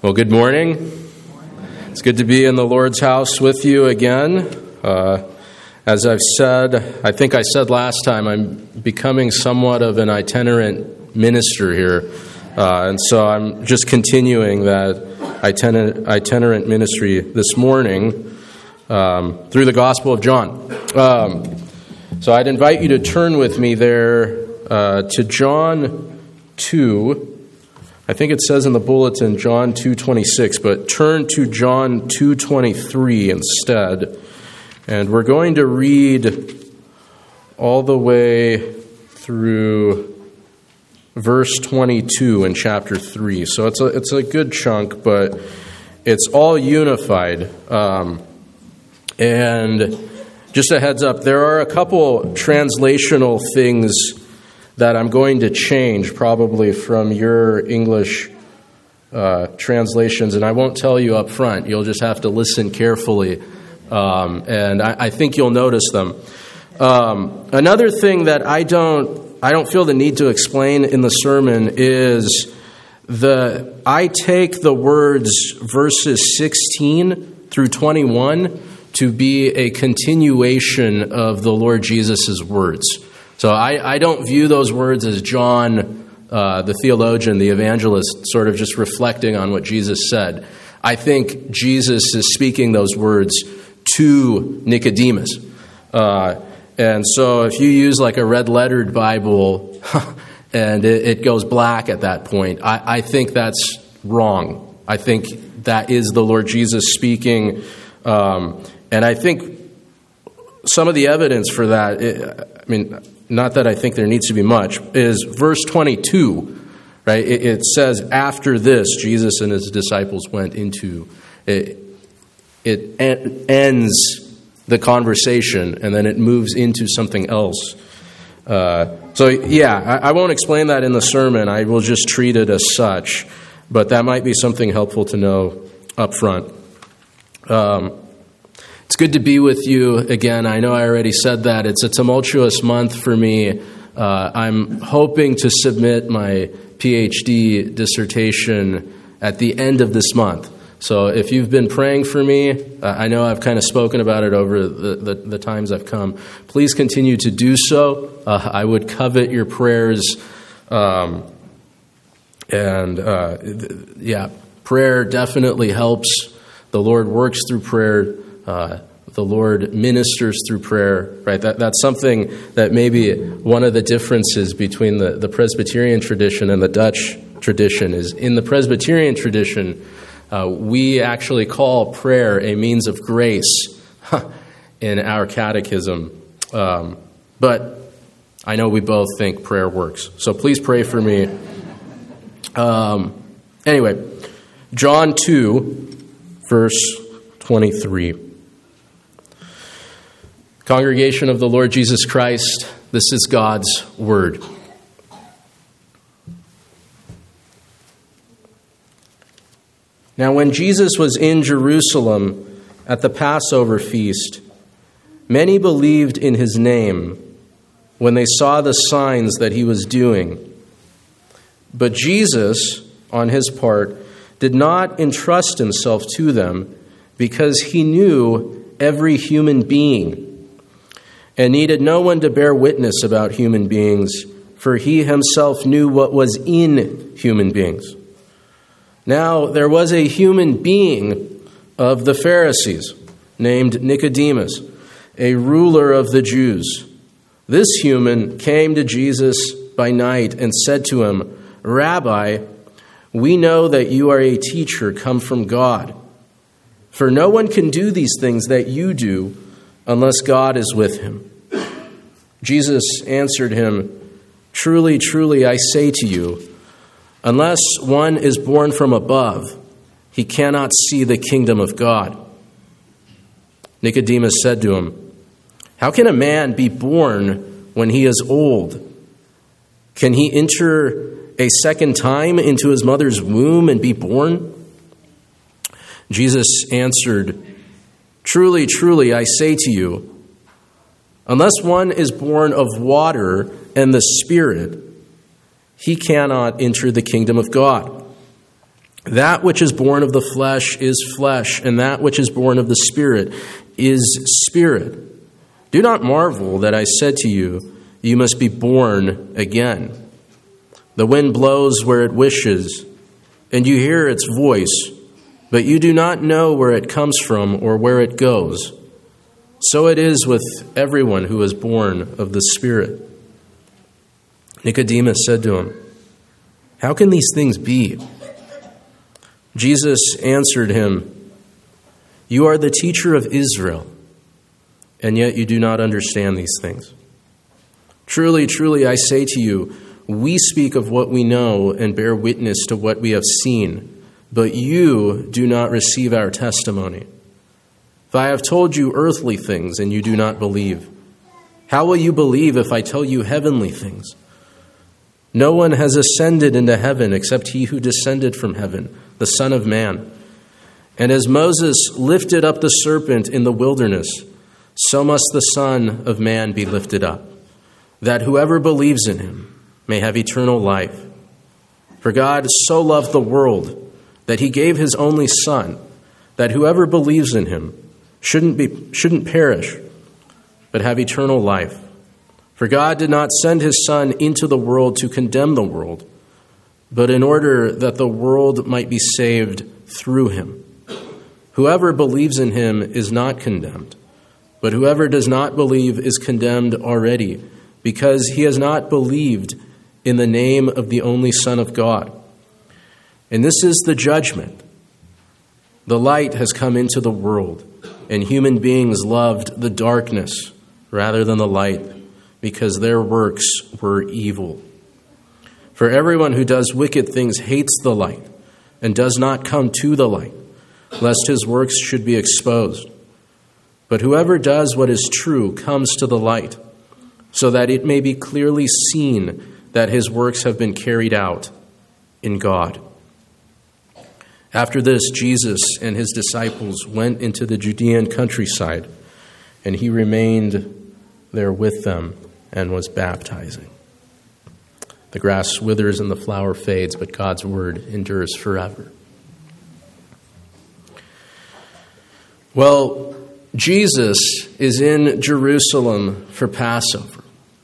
Well, good morning. It's good to be in the Lord's house with you again. As I've said, I think I said last time, I'm becoming somewhat of an itinerant minister here. And so I'm just continuing that itinerant ministry this morning through the Gospel of John. So I'd invite you to turn with me there to John 2. I think it says in the bulletin John 2:26, but turn to John 2:23 instead. And we're going to read all the way through verse 22 in chapter 3. So it's a good chunk, but it's all unified. And just a heads up, there are a couple translational things that I'm going to change probably from your English translations, and I won't tell you up front. You'll just have to listen carefully, and I think you'll notice them. Another thing that I don't feel the need to explain in the sermon is I take the words verses 16 through 21 to be a continuation of the Lord Jesus' words. So I don't view those words as John, the theologian, the evangelist, sort of just reflecting on what Jesus said. I think Jesus is speaking those words to Nicodemus. And so if you use like a red-lettered Bible and it goes black at that point, I think that's wrong. I think that is the Lord Jesus speaking. And I think some of the evidence for that, not that I think there needs to be much, is verse 22, right? It says, after this, Jesus and his disciples went into it. It ends the conversation, and then it moves into something else. I won't explain that in the sermon. I will just treat it as such, but that might be something helpful to know up front. It's good to be with you again. I know I already said that. It's a tumultuous month for me. I'm hoping to submit my PhD dissertation at the end of this month. So if you've been praying for me, I know I've kind of spoken about it over the times I've come. Please continue to do so. I would covet your prayers. Prayer definitely helps. The Lord works through prayer. The Lord ministers through prayer, right? That's something that maybe one of the differences between the Presbyterian tradition and the Dutch tradition is in the Presbyterian tradition, we actually call prayer a means of grace in our catechism. But I know we both think prayer works. So please pray for me. Anyway, John 2, verse 23. Congregation of the Lord Jesus Christ, this is God's word. Now, when Jesus was in Jerusalem at the Passover feast, many believed in his name when they saw the signs that he was doing. But Jesus, on his part, did not entrust himself to them because he knew every human being and needed no one to bear witness about human beings, for he himself knew what was in human beings. Now, there was a human being of the Pharisees named Nicodemus, a ruler of the Jews. This human came to Jesus by night and said to him, Rabbi, we know that you are a teacher come from God, for no one can do these things that you do unless God is with him. Jesus answered him, Truly, truly, I say to you, unless one is born from above, he cannot see the kingdom of God. Nicodemus said to him, How can a man be born when he is old? Can he enter a second time into his mother's womb and be born? Jesus answered, Truly, truly, I say to you, unless one is born of water and the Spirit, he cannot enter the kingdom of God. That which is born of the flesh is flesh, and that which is born of the Spirit is spirit. Do not marvel that I said to you, you must be born again. The wind blows where it wishes, and you hear its voice, but you do not know where it comes from or where it goes. So it is with everyone who is born of the Spirit. Nicodemus said to him, how can these things be? Jesus answered him, you are the teacher of Israel, and yet you do not understand these things. Truly, truly, I say to you, we speak of what we know and bear witness to what we have seen, but you do not receive our testimony. If I have told you earthly things and you do not believe, how will you believe if I tell you heavenly things? No one has ascended into heaven except he who descended from heaven, the Son of Man. And as Moses lifted up the serpent in the wilderness, so must the Son of Man be lifted up, that whoever believes in him may have eternal life. For God so loved the world that he gave his only Son, that whoever believes in him shouldn't perish, but have eternal life. For God did not send his Son into the world to condemn the world, but in order that the world might be saved through him. Whoever believes in him is not condemned, but whoever does not believe is condemned already, because he has not believed in the name of the only Son of God. And this is the judgment. The light has come into the world, and human beings loved the darkness rather than the light, because their works were evil. For everyone who does wicked things hates the light and does not come to the light, lest his works should be exposed. But whoever does what is true comes to the light, so that it may be clearly seen that his works have been carried out in God. After this, Jesus and his disciples went into the Judean countryside, and he remained there with them and was baptizing. The grass withers and the flower fades, but God's word endures forever. Well, Jesus is in Jerusalem for Passover.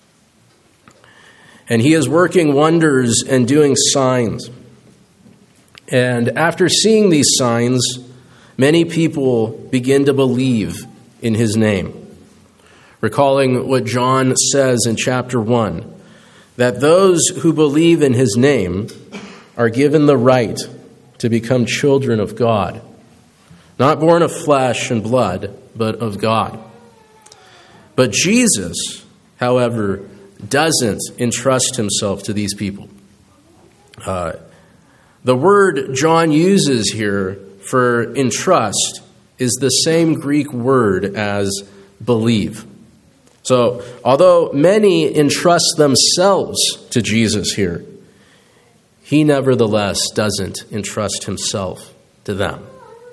And he is working wonders and doing signs. And after seeing these signs, many people begin to believe in his name. Recalling what John says in chapter 1, that those who believe in his name are given the right to become children of God, not born of flesh and blood, but of God. But Jesus, however, doesn't entrust himself to these people. The word John uses here for entrust is the same Greek word as believe. So, although many entrust themselves to Jesus here, he nevertheless doesn't entrust himself to them.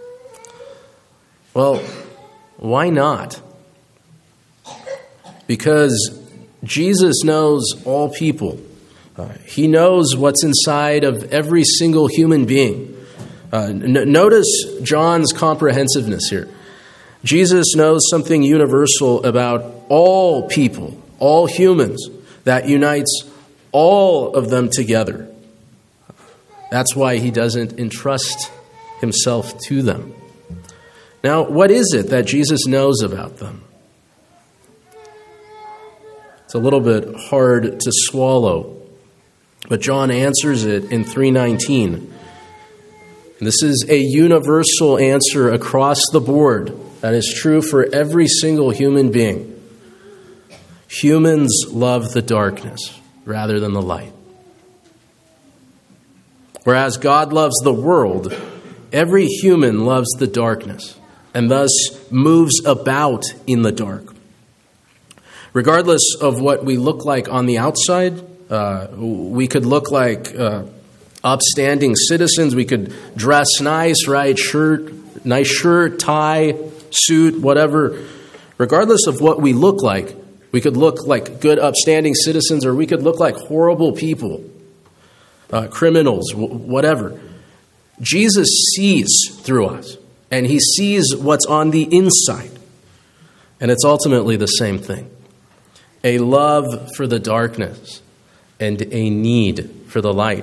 Well, why not? Because Jesus knows all people. He knows what's inside of every single human being. Notice John's comprehensiveness here. Jesus knows something universal about all people, all humans, that unites all of them together. That's why he doesn't entrust himself to them. Now, what is it that Jesus knows about them? It's a little bit hard to swallow, but John answers it in 3:19. And this is a universal answer across the board that is true for every single human being. Humans love the darkness rather than the light. Whereas God loves the world, every human loves the darkness and thus moves about in the dark. Regardless of what we look like on the outside, we could look like upstanding citizens. We could dress nice, right? Nice shirt, tie, suit, whatever. Regardless of what we look like, we could look like good, upstanding citizens, or we could look like horrible people, criminals, whatever. Jesus sees through us, and he sees what's on the inside. And it's ultimately the same thing. A love for the darkness and a need for the light.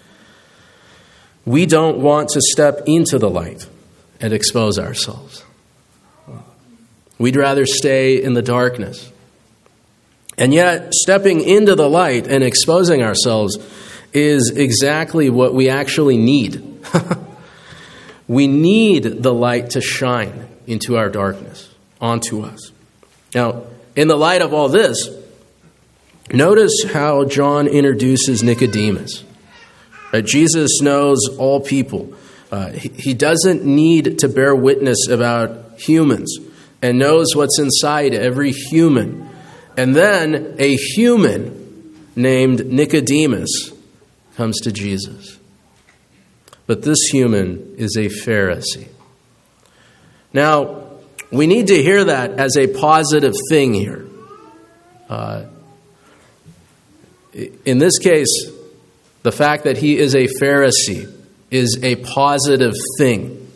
We don't want to step into the light and expose ourselves. We'd rather stay in the darkness. And yet, stepping into the light and exposing ourselves is exactly what we actually need. We need the light to shine into our darkness, onto us. Now, in the light of all this, notice how John introduces Nicodemus. Jesus knows all people. He doesn't need to bear witness about humans and knows what's inside every human. And then a human named Nicodemus comes to Jesus. But this human is a Pharisee. Now, we need to hear that as a positive thing here. In this case, the fact that he is a Pharisee is a positive thing.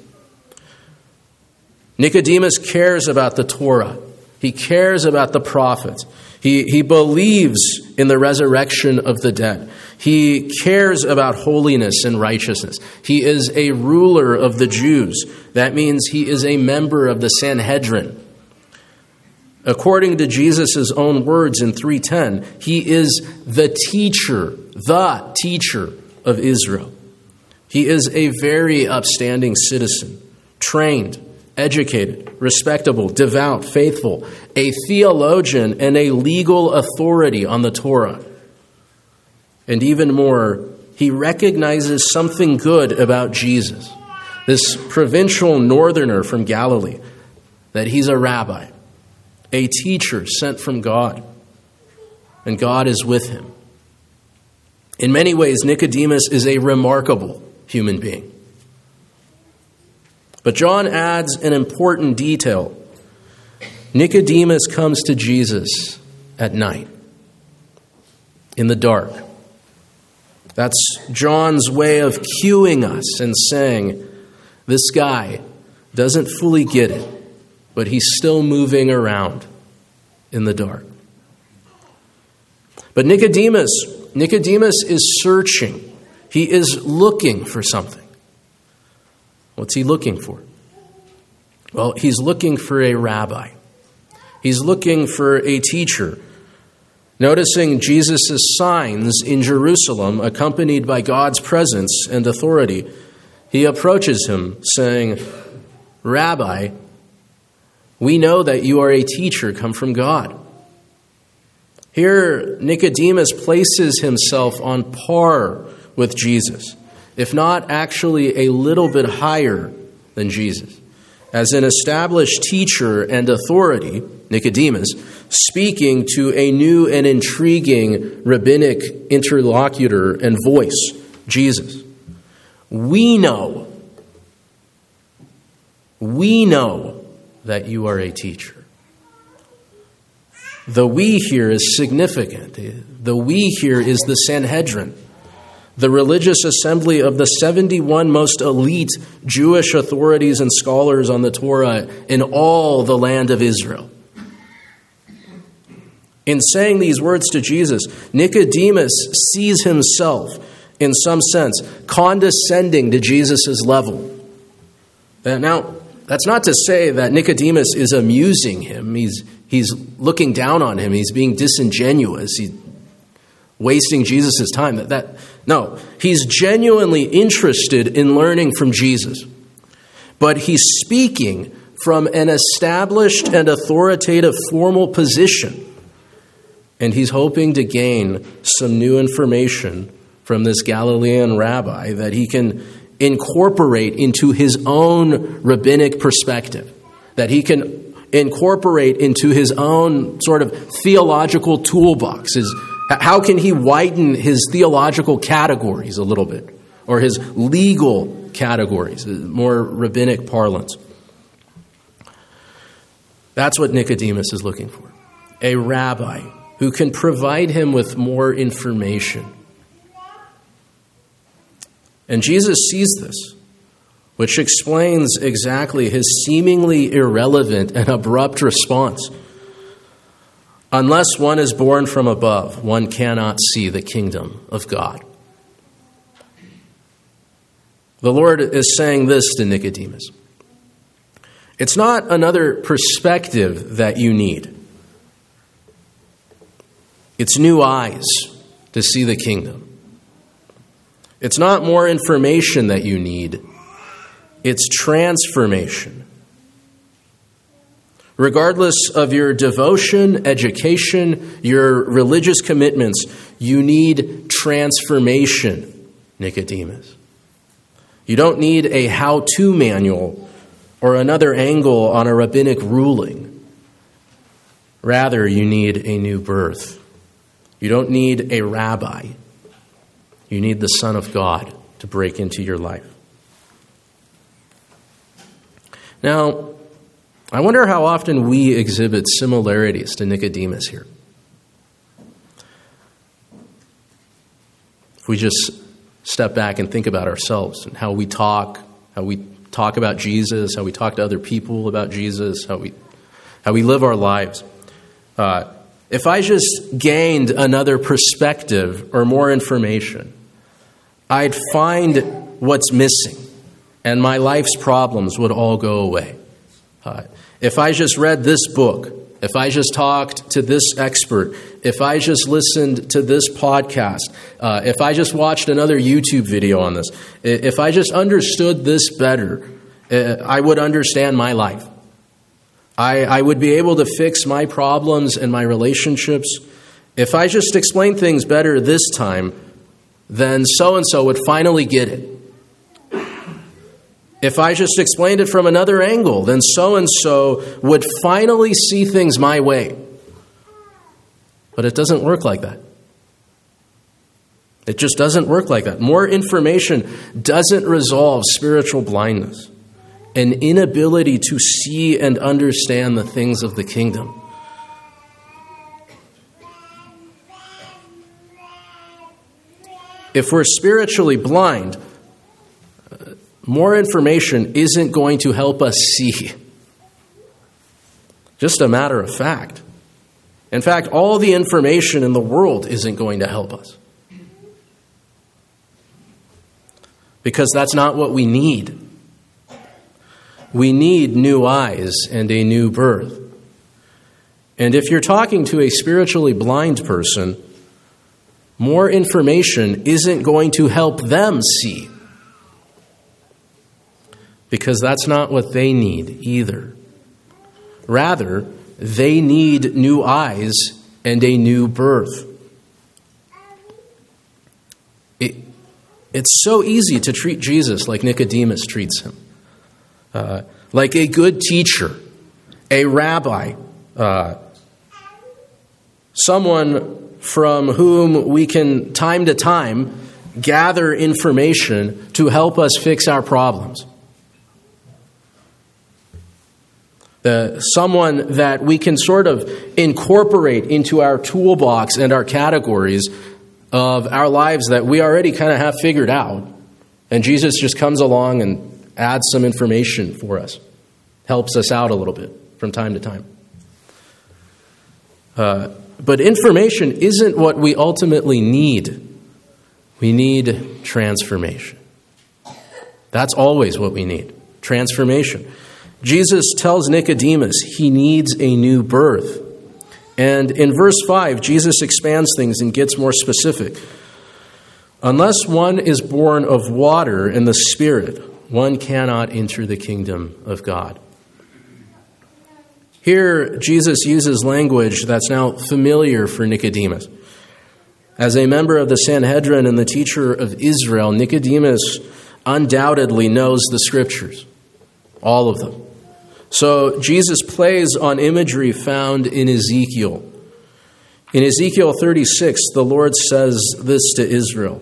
Nicodemus cares about the Torah. He cares about the prophets. He believes in the resurrection of the dead. He cares about holiness and righteousness. He is a ruler of the Jews. That means he is a member of the Sanhedrin. According to Jesus' own words in 3:10, he is the teacher of Israel. He is a very upstanding citizen, trained, educated, respectable, devout, faithful, a theologian and a legal authority on the Torah. And even more, he recognizes something good about Jesus, this provincial northerner from Galilee, that he's a rabbi, a teacher sent from God, and God is with him. In many ways, Nicodemus is a remarkable human being. But John adds an important detail. Nicodemus comes to Jesus at night, in the dark. That's John's way of cueing us and saying, this guy doesn't fully get it, but he's still moving around in the dark. But Nicodemus is searching. He is looking for something. What's he looking for? Well, he's looking for a rabbi. He's looking for a teacher. Noticing Jesus' signs in Jerusalem, accompanied by God's presence and authority, he approaches him saying, Rabbi, we know that you are a teacher come from God. Here, Nicodemus places himself on par with Jesus, if not actually a little bit higher than Jesus. As an established teacher and authority, Nicodemus, speaking to a new and intriguing rabbinic interlocutor and voice, Jesus. We know that you are a teacher. The we here is significant. The we here is the Sanhedrin, the religious assembly of the 71 most elite Jewish authorities and scholars on the Torah in all the land of Israel. In saying these words to Jesus, Nicodemus sees himself, in some sense, condescending to Jesus' level. Now, that's not to say that Nicodemus is amusing him. He's looking down on him. He's being disingenuous. He's wasting Jesus' time. No, he's genuinely interested in learning from Jesus. But he's speaking from an established and authoritative formal position. And he's hoping to gain some new information from this Galilean rabbi that he can incorporate into his own rabbinic perspective, that he can incorporate into his own sort of theological toolbox. How can he widen his theological categories a little bit, or his legal categories, more rabbinic parlance? That's what Nicodemus is looking for, a rabbi who can provide him with more information. And Jesus sees this. which explains exactly his seemingly irrelevant and abrupt response. Unless one is born from above, one cannot see the kingdom of God. The Lord is saying this to Nicodemus. It's not another perspective that you need. It's new eyes to see the kingdom. It's not more information that you need. It's transformation. Regardless of your devotion, education, your religious commitments, you need transformation, Nicodemus. You don't need a how-to manual or another angle on a rabbinic ruling. Rather, you need a new birth. You don't need a rabbi. You need the Son of God to break into your life. Now, I wonder how often we exhibit similarities to Nicodemus here. If we just step back and think about ourselves and how we talk about Jesus, how we talk to other people about Jesus, how we live our lives. If I just gained another perspective or more information, I'd find what's missing, and my life's problems would all go away. If I just read this book, if I just talked to this expert, if I just listened to this podcast, if I just watched another YouTube video on this, if I just understood this better, I would understand my life. I would be able to fix my problems and my relationships. If I just explained things better this time, then so-and-so would finally get it. If I just explained it from another angle, then so-and-so would finally see things my way. But it doesn't work like that. It just doesn't work like that. More information doesn't resolve spiritual blindness, an inability to see and understand the things of the kingdom. If we're spiritually blind, more information isn't going to help us see. Just a matter of fact. In fact, all the information in the world isn't going to help us. Because that's not what we need. We need new eyes and a new birth. And if you're talking to a spiritually blind person, more information isn't going to help them see. Because that's not what they need either. Rather, they need new eyes and a new birth. It's so easy to treat Jesus like Nicodemus treats him. Like a good teacher, a rabbi, someone from whom we can, time to time, gather information to help us fix our problems. Someone that we can sort of incorporate into our toolbox and our categories of our lives that we already kind of have figured out. And Jesus just comes along and adds some information for us, helps us out a little bit from time to time. But information isn't what we ultimately need. We need transformation. That's always what we need, transformation. Jesus tells Nicodemus he needs a new birth. And in verse 5, Jesus expands things and gets more specific. Unless one is born of water and the Spirit, one cannot enter the kingdom of God. Here, Jesus uses language that's now familiar for Nicodemus. As a member of the Sanhedrin and the teacher of Israel, Nicodemus undoubtedly knows the Scriptures, all of them. So Jesus plays on imagery found in Ezekiel. In Ezekiel 36, the Lord says this to Israel: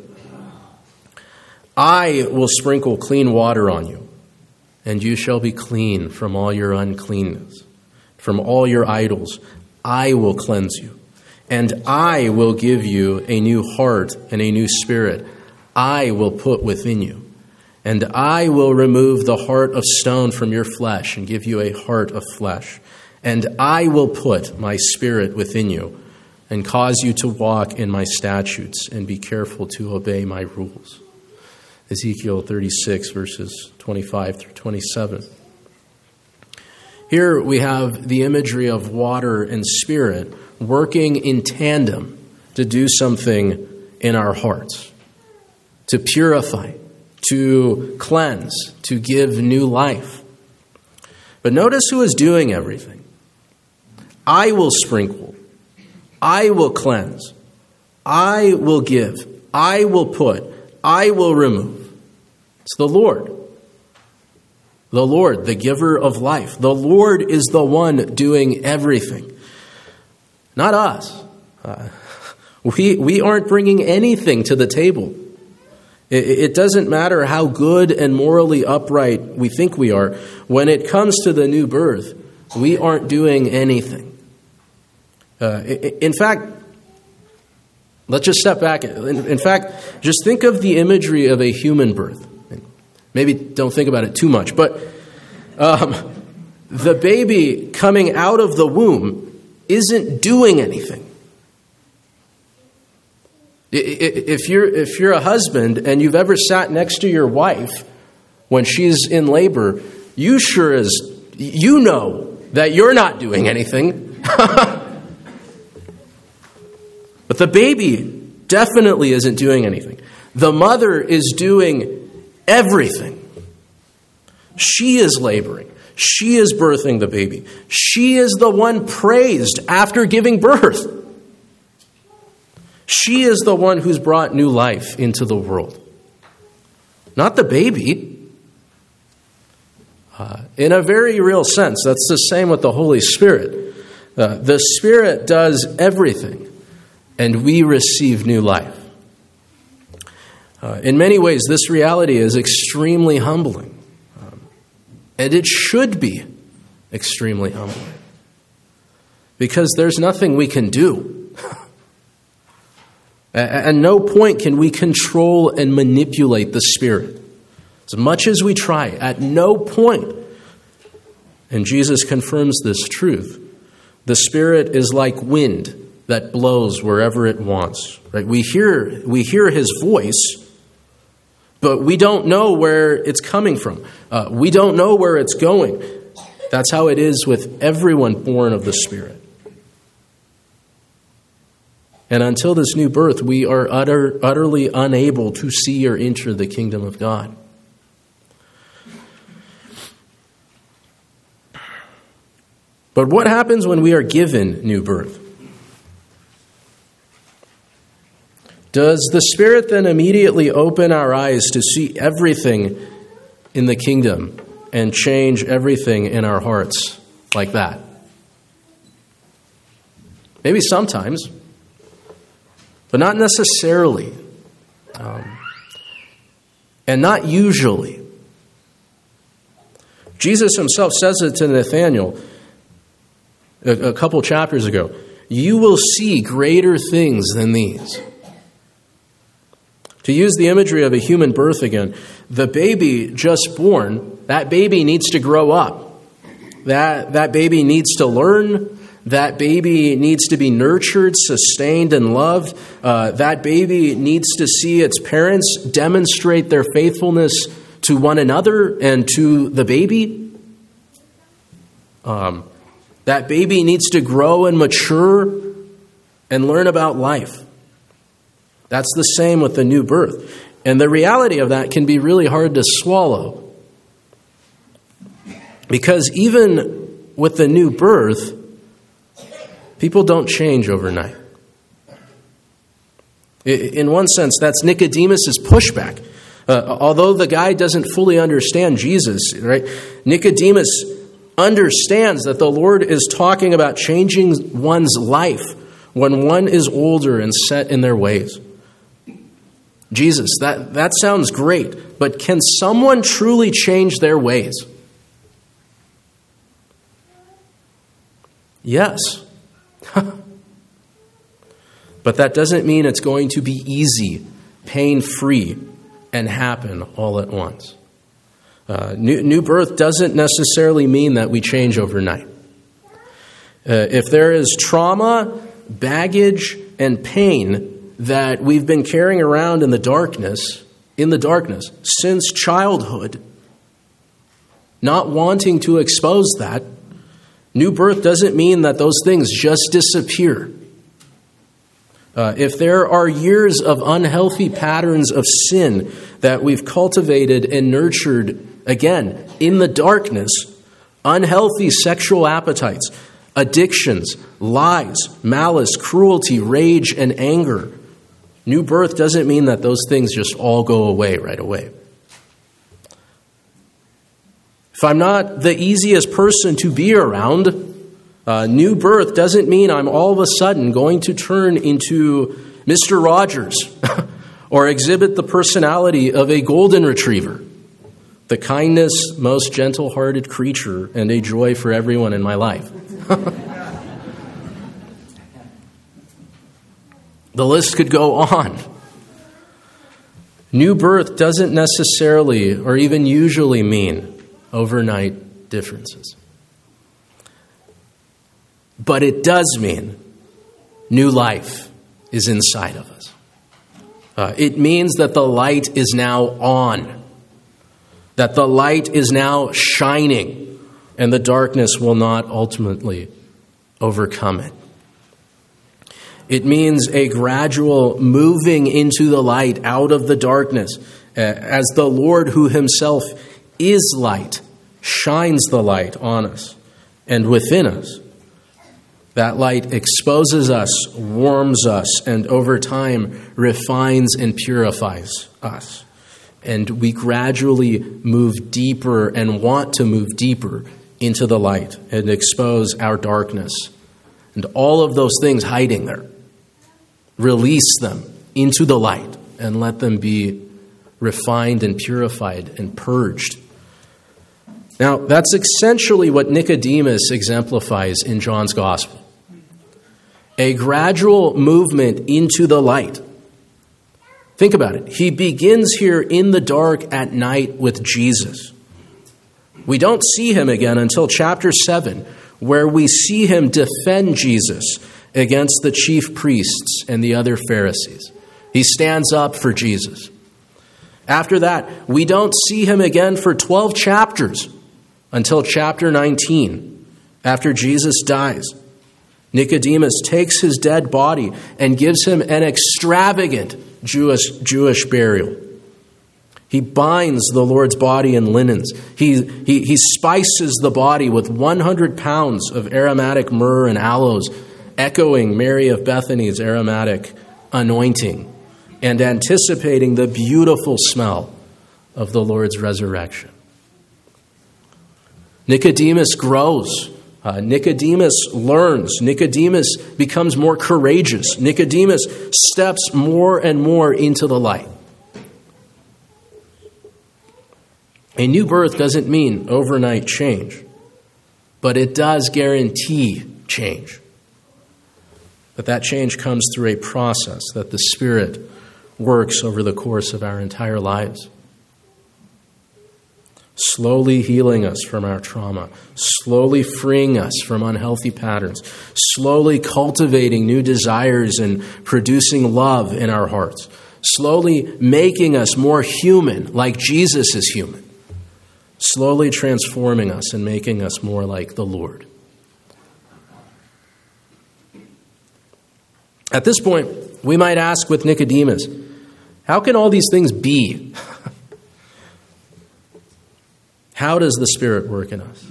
I will sprinkle clean water on you, and you shall be clean from all your uncleanness. From all your idols, I will cleanse you, and I will give you a new heart and a new spirit I will put within you. And I will remove the heart of stone from your flesh and give you a heart of flesh. And I will put my spirit within you and cause you to walk in my statutes and be careful to obey my rules. Ezekiel 36, verses 25 through 27. Here we have the imagery of water and spirit working in tandem to do something in our hearts, to purify, to cleanse, to give new life. But notice who is doing everything. I will sprinkle. I will cleanse. I will give. I will put. I will remove. It's the Lord. The Lord, the giver of life. The Lord is the one doing everything. Not us. We aren't bringing anything to the table. It doesn't matter how good and morally upright we think we are. When it comes to the new birth, we aren't doing anything. In fact, let's just step back. In fact, just think of the imagery of a human birth. Maybe don't think about it too much, but the baby coming out of the womb isn't doing anything. If you're a husband and you've ever sat next to your wife when she's in labor, you know that you're not doing anything. But the baby definitely isn't doing anything. The mother is doing everything. She is laboring. She is birthing the baby. She is the one praised after giving birth. She is the one who's brought new life into the world, not the baby. In a very real sense, that's the same with the Holy Spirit. The Spirit does everything, and we receive new life. In many ways, this reality is extremely humbling, and it should be extremely humbling, because there's nothing we can do. At no point can we control and manipulate the Spirit. As much as we try, at no point. And Jesus confirms this truth. The Spirit is like wind that blows wherever it wants. Right? We hear His voice, but we don't know where it's coming from. We don't know where it's going. That's how it is with everyone born of the Spirit. And until this new birth, we are utterly unable to see or enter the kingdom of God. But what happens when we are given new birth? Does the Spirit then immediately open our eyes to see everything in the kingdom and change everything in our hearts like that? Maybe sometimes, but not necessarily, and not usually. Jesus himself says it to Nathanael a couple chapters ago. You will see greater things than these. To use the imagery of a human birth again, the baby just born, that baby needs to grow up. That baby needs to learn. That baby needs to be nurtured, sustained, and loved. That baby needs to see its parents demonstrate their faithfulness to one another and to the baby. That baby needs to grow and mature and learn about life. That's the same with the new birth. And the reality of that can be really hard to swallow. Because even with the new birth, people don't change overnight. In one sense, that's Nicodemus' pushback. Although the guy doesn't fully understand Jesus, right? Nicodemus understands that the Lord is talking about changing one's life when one is older and set in their ways. Jesus, that sounds great, but can someone truly change their ways? Yes. But that doesn't mean it's going to be easy, pain-free, and happen all at once. New birth doesn't necessarily mean that we change overnight. If there is trauma, baggage, and pain that we've been carrying around in the darkness since childhood, not wanting to expose that, new birth doesn't mean that those things just disappear. If there are years of unhealthy patterns of sin that we've cultivated and nurtured, again, in the darkness, unhealthy sexual appetites, addictions, lies, malice, cruelty, rage, and anger, new birth doesn't mean that those things just all go away right away. If I'm not the easiest person to be around, new birth doesn't mean I'm all of a sudden going to turn into Mr. Rogers or exhibit the personality of a golden retriever, the kindest, most gentle-hearted creature and a joy for everyone in my life. The list could go on. New birth doesn't necessarily or even usually mean overnight differences. But it does mean new life is inside of us. It means that the light is now on, that the light is now shining, and the darkness will not ultimately overcome it. It means a gradual moving into the light, out of the darkness, as the Lord who himself is light shines the light on us and within us. That light exposes us, warms us, and over time refines and purifies us. And we gradually move deeper and want to move deeper into the light and expose our darkness and all of those things hiding there. Release them into the light and let them be refined and purified and purged. Now, that's essentially what Nicodemus exemplifies in John's Gospel. A gradual movement into the light. Think about it. He begins here in the dark at night with Jesus. We don't see him again until chapter 7, where we see him defend Jesus against the chief priests and the other Pharisees. He stands up for Jesus. After that, we don't see him again for 12 chapters until chapter 19, after Jesus dies. Nicodemus takes his dead body and gives him an extravagant Jewish burial. He binds the Lord's body in linens. He spices the body with 100 pounds of aromatic myrrh and aloes, echoing Mary of Bethany's aromatic anointing and anticipating the beautiful smell of the Lord's resurrection. Nicodemus grows. Nicodemus learns. Nicodemus becomes more courageous. Nicodemus steps more and more into the light. A new birth doesn't mean overnight change, but it does guarantee change. But that change comes through a process that the Spirit works over the course of our entire lives. Slowly healing us from our trauma, slowly freeing us from unhealthy patterns, slowly cultivating new desires and producing love in our hearts, slowly making us more human, like Jesus is human, slowly transforming us and making us more like the Lord. At this point, we might ask with Nicodemus, how can all these things be? How does the Spirit work in us?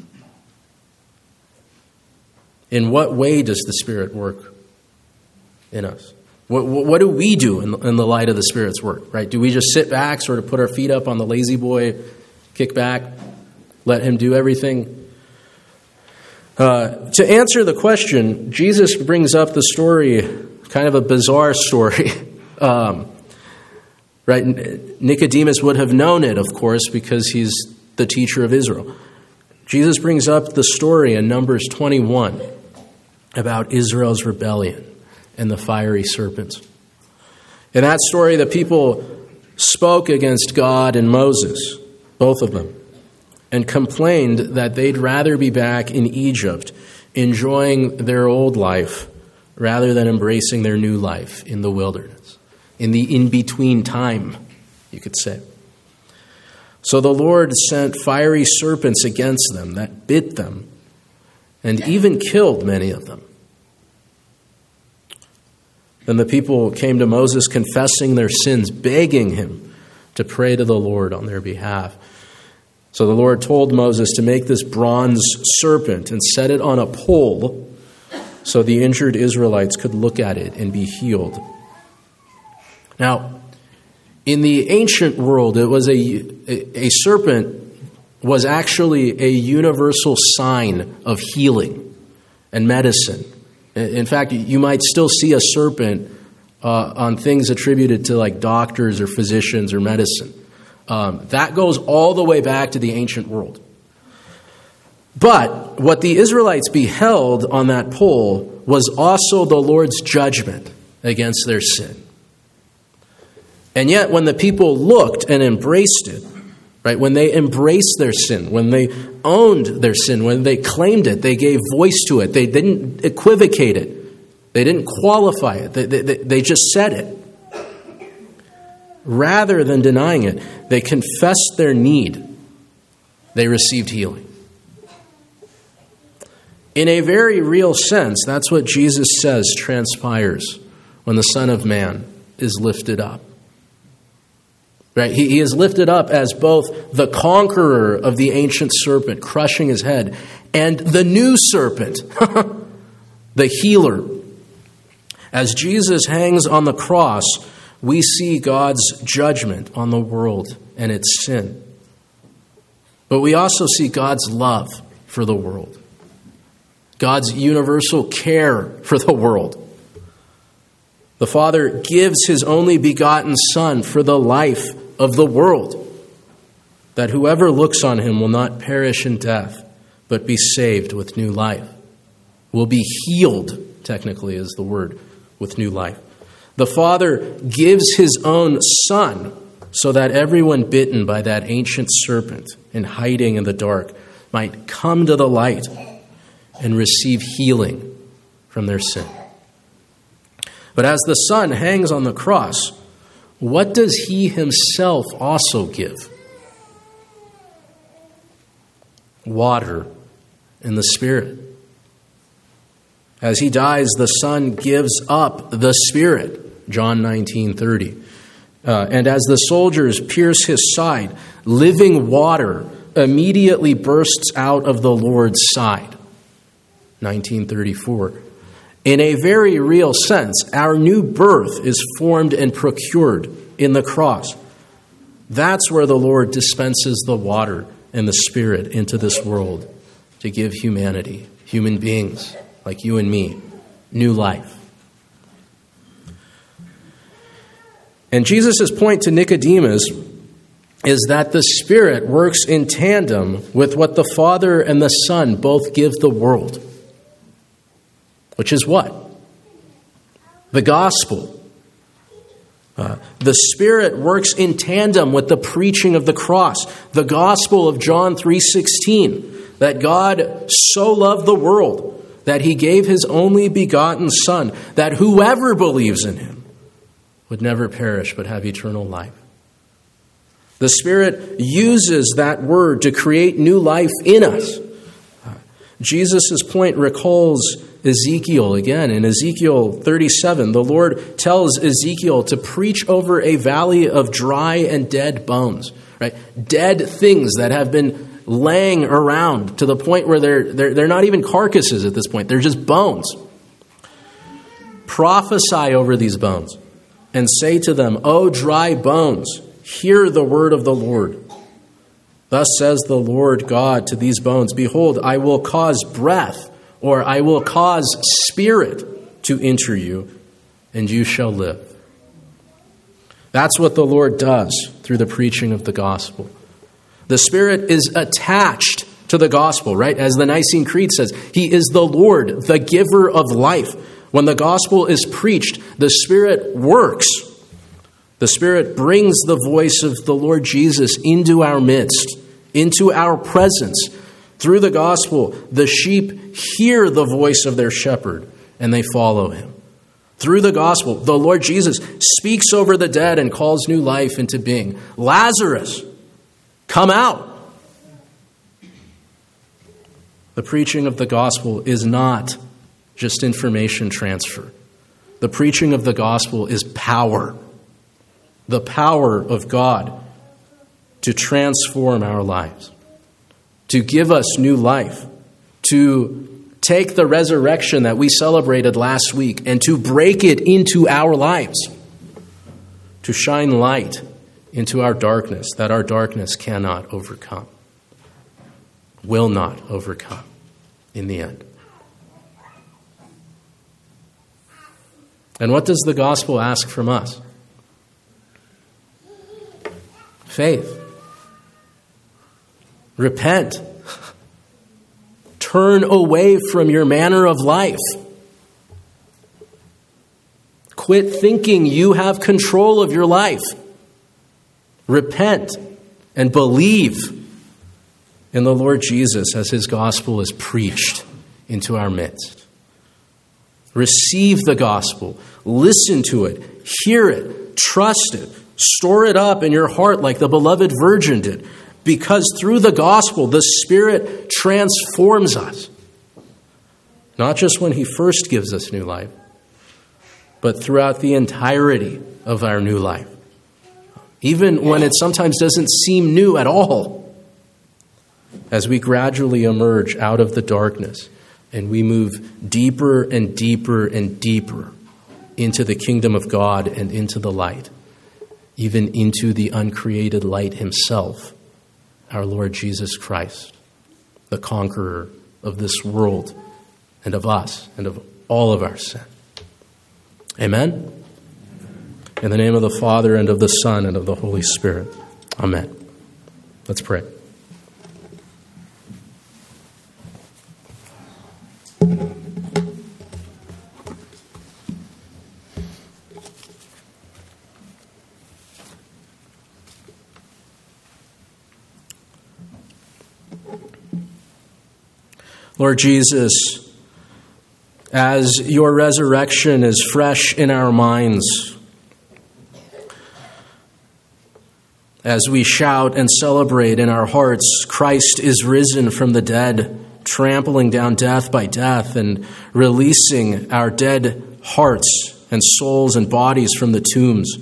In what way does the Spirit work in us? What do we do in the light of the Spirit's work? Right? Do we just sit back, sort of put our feet up on the lazy boy, kick back, let him do everything? To answer the question, Jesus brings up the story, kind of a bizarre story. Right? Nicodemus would have known it, of course, because he's the teacher of Israel. Jesus brings up the story in Numbers 21 about Israel's rebellion and the fiery serpents. In that story, the people spoke against God and Moses, both of them, and complained that they'd rather be back in Egypt enjoying their old life rather than embracing their new life in the wilderness, in the in-between time, you could say. So the Lord sent fiery serpents against them that bit them and even killed many of them. Then the people came to Moses confessing their sins, begging him to pray to the Lord on their behalf. So the Lord told Moses to make this bronze serpent and set it on a pole so the injured Israelites could look at it and be healed. Now, in the ancient world, it was a serpent was actually a universal sign of healing and medicine. In fact, you might still see a serpent on things attributed to like doctors or physicians or medicine. That goes all the way back to the ancient world. But what the Israelites beheld on that pole was also the Lord's judgment against their sin. And yet when the people looked and embraced it, right, when they embraced their sin, when they owned their sin, when they claimed it, they gave voice to it, they didn't equivocate it, they didn't qualify it, they just said it. Rather than denying it, they confessed their need. They received healing. In a very real sense, that's what Jesus says transpires when the Son of Man is lifted up. Right? He is lifted up as both the conqueror of the ancient serpent, crushing his head, and the new serpent, the healer. As Jesus hangs on the cross, we see God's judgment on the world and its sin. But we also see God's love for the world, God's universal care for the world. The Father gives his only begotten Son for the life of the world, that whoever looks on him will not perish in death, but be saved with new life. Will be healed, technically is the word, with new life. The Father gives his own Son so that everyone bitten by that ancient serpent and hiding in the dark might come to the light and receive healing from their sin. But as the Son hangs on the cross, what does he himself also give? Water and the Spirit. As he dies, the Son gives up the Spirit, John 19:30. And as the soldiers pierce his side, living water immediately bursts out of the Lord's side, 1934. In a very real sense, our new birth is formed and procured in the cross. That's where the Lord dispenses the water and the Spirit into this world to give humanity, human beings like you and me, new life. And Jesus' point to Nicodemus is that the Spirit works in tandem with what the Father and the Son both give the world. Which is what? The gospel. The Spirit works in tandem with the preaching of the cross. The gospel of John 3:16, that God so loved the world that he gave his only begotten Son, that whoever believes in him would never perish but have eternal life. The Spirit uses that word to create new life in us. Jesus' point recalls Ezekiel again. In Ezekiel 37, the Lord tells Ezekiel to preach over a valley of dry and dead bones, right? Dead things that have been laying around to the point where they're not even carcasses at this point. They're just bones. Prophesy over these bones and say to them, O dry bones, hear the word of the Lord. Thus says the Lord God to these bones, behold, I will cause breath, or I will cause spirit to enter you, and you shall live. That's what the Lord does through the preaching of the gospel. The Spirit is attached to the gospel, right? As the Nicene Creed says, he is the Lord, the giver of life. When the gospel is preached, the Spirit works The Spirit brings the voice of the Lord Jesus into our midst, into our presence. Through the gospel, the sheep hear the voice of their shepherd and they follow him. Through the gospel, the Lord Jesus speaks over the dead and calls new life into being. Lazarus, come out. The preaching of the gospel is not just information transfer. The preaching of the gospel is power. The power of God to transform our lives, to give us new life, to take the resurrection that we celebrated last week and to break it into our lives, to shine light into our darkness that our darkness cannot overcome, will not overcome in the end. And what does the gospel ask from us? Faith. Repent. Turn away from your manner of life. Quit thinking you have control of your life. Repent and believe in the Lord Jesus as his gospel is preached into our midst. Receive the gospel. Listen to it. Hear it. Trust it. Store it up in your heart like the beloved virgin did. Because through the gospel, the Spirit transforms us. Not just when he first gives us new life, but throughout the entirety of our new life. Even when it sometimes doesn't seem new at all. As we gradually emerge out of the darkness and we move deeper and deeper and deeper into the kingdom of God and into the light, even into the uncreated light himself, our Lord Jesus Christ, the conqueror of this world and of us and of all of our sin. Amen? In the name of the Father and of the Son and of the Holy Spirit. Amen. Let's pray. Lord Jesus, as your resurrection is fresh in our minds, as we shout and celebrate in our hearts, Christ is risen from the dead, trampling down death by death and releasing our dead hearts and souls and bodies from the tombs.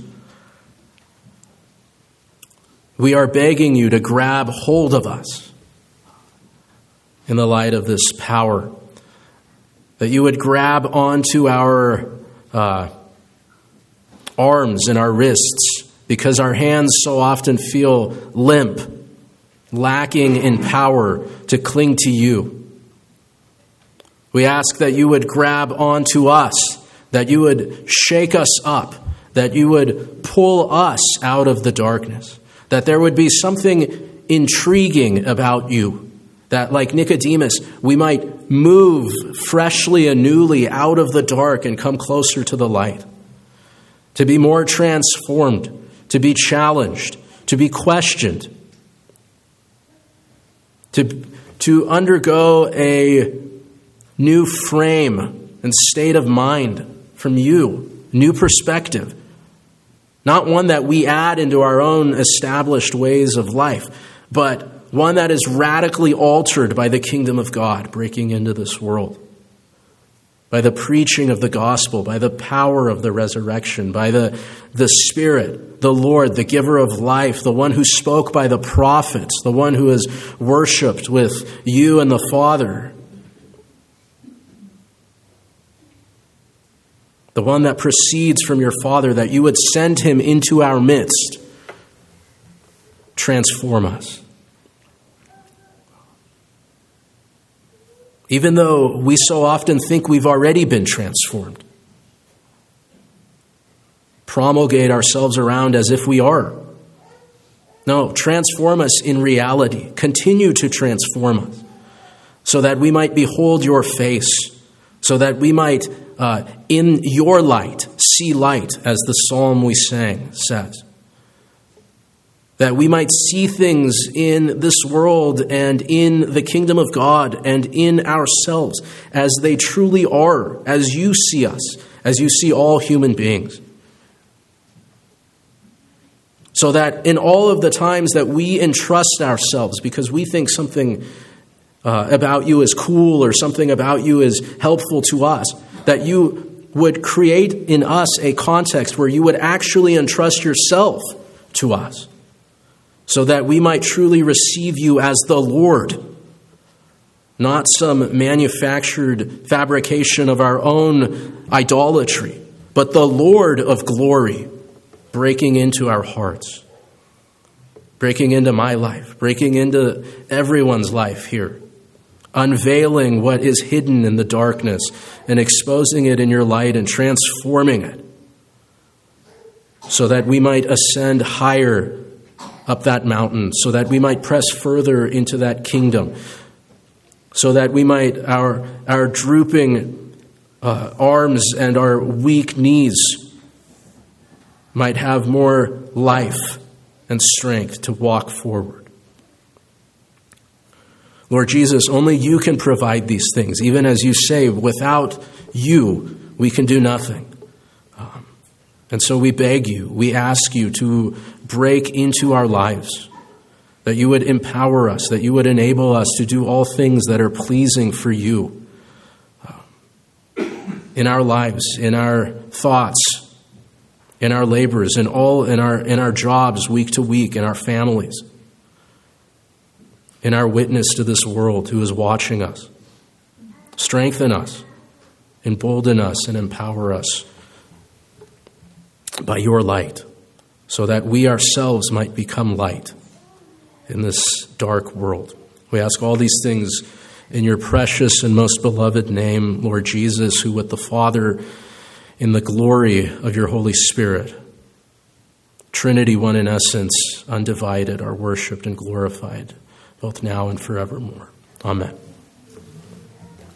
We are begging you to grab hold of us in the light of this power, that you would grab onto our arms and our wrists, because our hands so often feel limp, lacking in power to cling to you. We ask that you would grab onto us, that you would shake us up, that you would pull us out of the darkness, that there would be something intriguing about you, that like Nicodemus, we might move freshly and newly out of the dark and come closer to the light, to be more transformed, to be challenged, to be questioned, to undergo a new frame and state of mind from you, new perspective, not one that we add into our own established ways of life, but one that is radically altered by the kingdom of God breaking into this world, by the preaching of the gospel, by the power of the resurrection, by the Spirit, the Lord, the giver of life, the one who spoke by the prophets, the one who is worshipped with you and the Father, the one that proceeds from your Father, that you would send him into our midst. Transform us. Even though we so often think we've already been transformed. Promulgate ourselves around as if we are. No, transform us in reality. Continue to transform us so that we might behold your face, so that we might, in your light, see light, as the psalm we sang says. That we might see things in this world and in the kingdom of God and in ourselves as they truly are, as you see us, as you see all human beings. So that in all of the times that we entrust ourselves because we think something about you is cool or something about you is helpful to us, that you would create in us a context where you would actually entrust yourself to us, so that we might truly receive you as the Lord, not some manufactured fabrication of our own idolatry, but the Lord of glory breaking into our hearts, breaking into my life, breaking into everyone's life here, unveiling what is hidden in the darkness and exposing it in your light and transforming it so that we might ascend higher up that mountain, so that we might press further into that kingdom, so that we might, our drooping arms and our weak knees might have more life and strength to walk forward. Lord Jesus, only you can provide these things. Even as you say, without you, we can do nothing. And so we beg you, we ask you to break into our lives, that you would empower us, that you would enable us to do all things that are pleasing for you in our lives, in our thoughts, in our labors, in our jobs week to week, in our families, in our witness to this world who is watching us. Strengthen us, embolden us, and empower us by your light, so that we ourselves might become light in this dark world. We ask all these things in your precious and most beloved name, Lord Jesus, who with the Father, in the glory of your Holy Spirit, Trinity, one in essence, undivided, are worshipped and glorified, both now and forevermore. Amen.